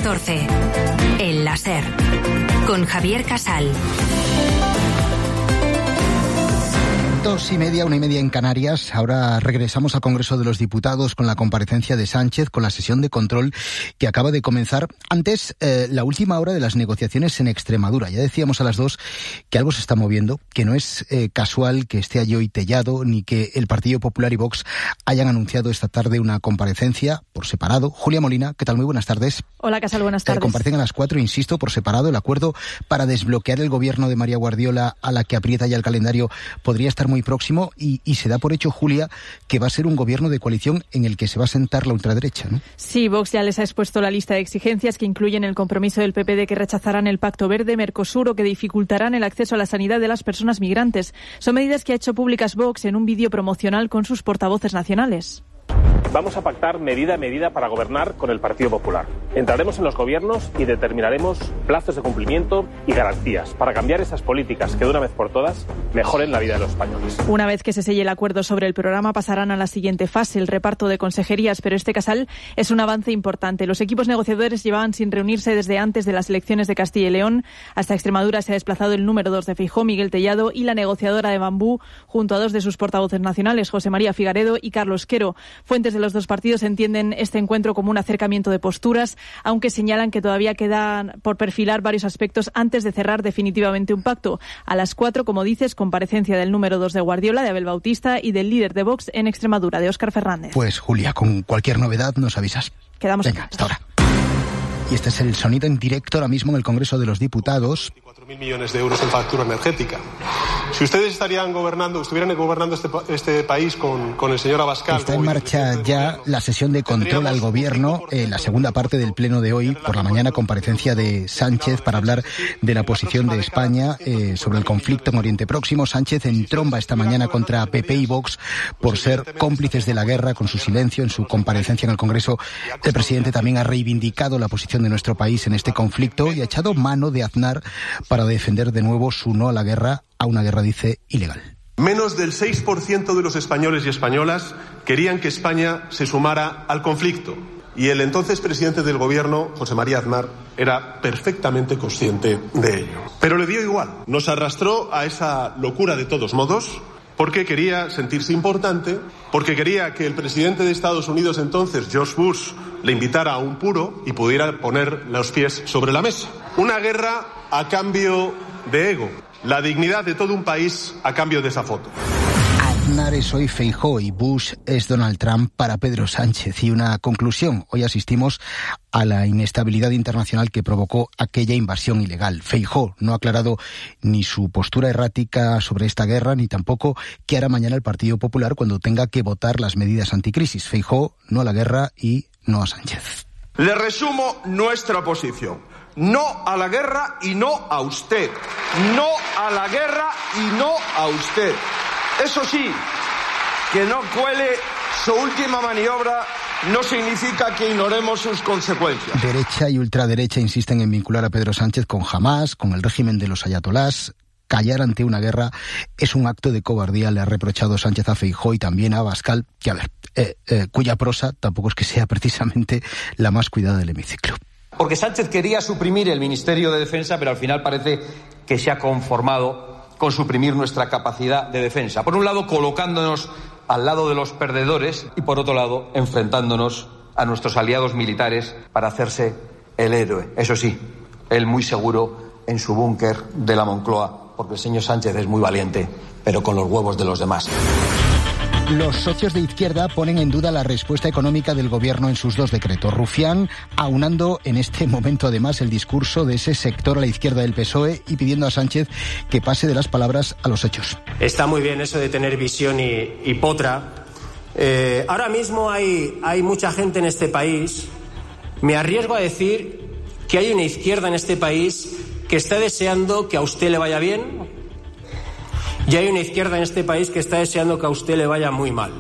14. El láser. Con Javier Casal. 2:30, 1:30 en Canarias. Ahora regresamos al Congreso de los Diputados con la comparecencia de Sánchez, con la sesión de control que acaba de comenzar. Antes, la última hora de las negociaciones en Extremadura. Ya decíamos a las 2 que algo se está moviendo, que no es casual que esté allí hoy Tellado, ni que el Partido Popular y Vox hayan anunciado esta tarde una comparecencia por separado. Julia Molina, ¿qué tal? Muy buenas tardes. Hola, Casal, buenas tardes. Comparecen a las 4, insisto, por separado. El acuerdo para desbloquear el gobierno de María Guardiola, a la que aprieta ya el calendario, podría estar muy próximo y se da por hecho, Julia, que va a ser un gobierno de coalición en el que se va a sentar la ultraderecha, ¿no? Sí, Vox ya les ha expuesto la lista de exigencias que incluyen el compromiso del PP de que rechazarán el Pacto Verde, Mercosur o que dificultarán el acceso a la sanidad de las personas migrantes. Son medidas que ha hecho públicas Vox en un vídeo promocional con sus portavoces nacionales. Vamos a pactar medida a medida para gobernar con el Partido Popular. Entraremos en los gobiernos y determinaremos plazos de cumplimiento y garantías para cambiar esas políticas que de una vez por todas mejoren la vida de los españoles. Una vez que se selle el acuerdo sobre el programa, pasarán a la siguiente fase, el reparto de consejerías, pero este, Casal, es un avance importante. Los equipos negociadores llevaban sin reunirse desde antes de las elecciones de Castilla y León. Hasta Extremadura se ha desplazado el número 2 de Feijóo, Miguel Tellado, y la negociadora de Bambú, junto a 2 de sus portavoces nacionales, José María Figaredo y Carlos Quero. Fuentes de los dos partidos entienden este encuentro como un acercamiento de posturas, aunque señalan que todavía quedan por perfilar varios aspectos antes de cerrar definitivamente un pacto. A las 4, como dices, comparecencia del número 2 de Guardiola, de Abel Bautista, y del líder de Vox en Extremadura, de Óscar Fernández. Pues, Julia, con cualquier novedad nos avisas. Quedamos. Venga, hasta ahora. Y este es el sonido en directo ahora mismo en el Congreso de los Diputados. 4.000 millones de euros en factura energética. Si ustedes estuvieran gobernando este país con el señor Abascal... Está en marcha ya la sesión de control al gobierno, la segunda parte del pleno de hoy. Por la mañana, comparecencia de Sánchez para hablar de la posición de España sobre el conflicto en Oriente Próximo. Sánchez entromba esta mañana contra PP y Vox por ser cómplices de la guerra con su silencio. En su comparecencia en el Congreso, el presidente también ha reivindicado la posición de nuestro país en este conflicto y ha echado mano de Aznar para defender de nuevo su no a la guerra, a una guerra, dice, ilegal. Menos del 6% de los españoles y españolas querían que España se sumara al conflicto. Y el entonces presidente del gobierno, José María Aznar, era perfectamente consciente de ello. Pero le dio igual. Nos arrastró a esa locura de todos modos, porque quería sentirse importante, porque quería que el presidente de Estados Unidos entonces, George Bush, le invitara a un puro y pudiera poner los pies sobre la mesa. Una guerra a cambio de ego. La dignidad de todo un país a cambio de esa foto. Aznar es hoy Feijóo y Bush es Donald Trump para Pedro Sánchez. Y una conclusión: hoy asistimos a la inestabilidad internacional que provocó aquella invasión ilegal. Feijóo no ha aclarado ni su postura errática sobre esta guerra, ni tampoco qué hará mañana el Partido Popular cuando tenga que votar las medidas anticrisis. Feijóo, no a la guerra y no a Sánchez. Le resumo nuestra posición. No a la guerra y no a usted. No a la guerra y no a usted. Eso sí, que no cuele su última maniobra no significa que ignoremos sus consecuencias. Derecha y ultraderecha insisten en vincular a Pedro Sánchez con Hamás, con el régimen de los ayatolás. Callar ante una guerra es un acto de cobardía, le ha reprochado Sánchez a Feijóo y también a Abascal, que cuya prosa tampoco es que sea precisamente la más cuidada del hemiciclo. Porque Sánchez quería suprimir el Ministerio de Defensa, pero al final parece que se ha conformado con suprimir nuestra capacidad de defensa. Por un lado, colocándonos al lado de los perdedores y, por otro lado, enfrentándonos a nuestros aliados militares para hacerse el héroe. Eso sí, él muy seguro en su búnker de la Moncloa, porque el señor Sánchez es muy valiente, pero con los huevos de los demás. Los socios de izquierda ponen en duda la respuesta económica del gobierno en sus 2 decretos. Rufián, aunando en este momento además el discurso de ese sector a la izquierda del PSOE y pidiendo a Sánchez que pase de las palabras a los hechos. Está muy bien eso de tener visión y potra. Ahora mismo hay mucha gente en este país, me arriesgo a decir que hay una izquierda en este país que está deseando que a usted le vaya bien. Y hay una izquierda en este país que está deseando que a usted le vaya muy mal.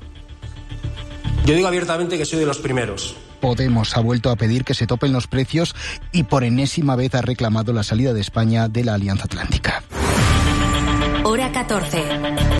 Yo digo abiertamente que soy de los primeros. Podemos ha vuelto a pedir que se topen los precios y por enésima vez ha reclamado la salida de España de la Alianza Atlántica. Hora 14.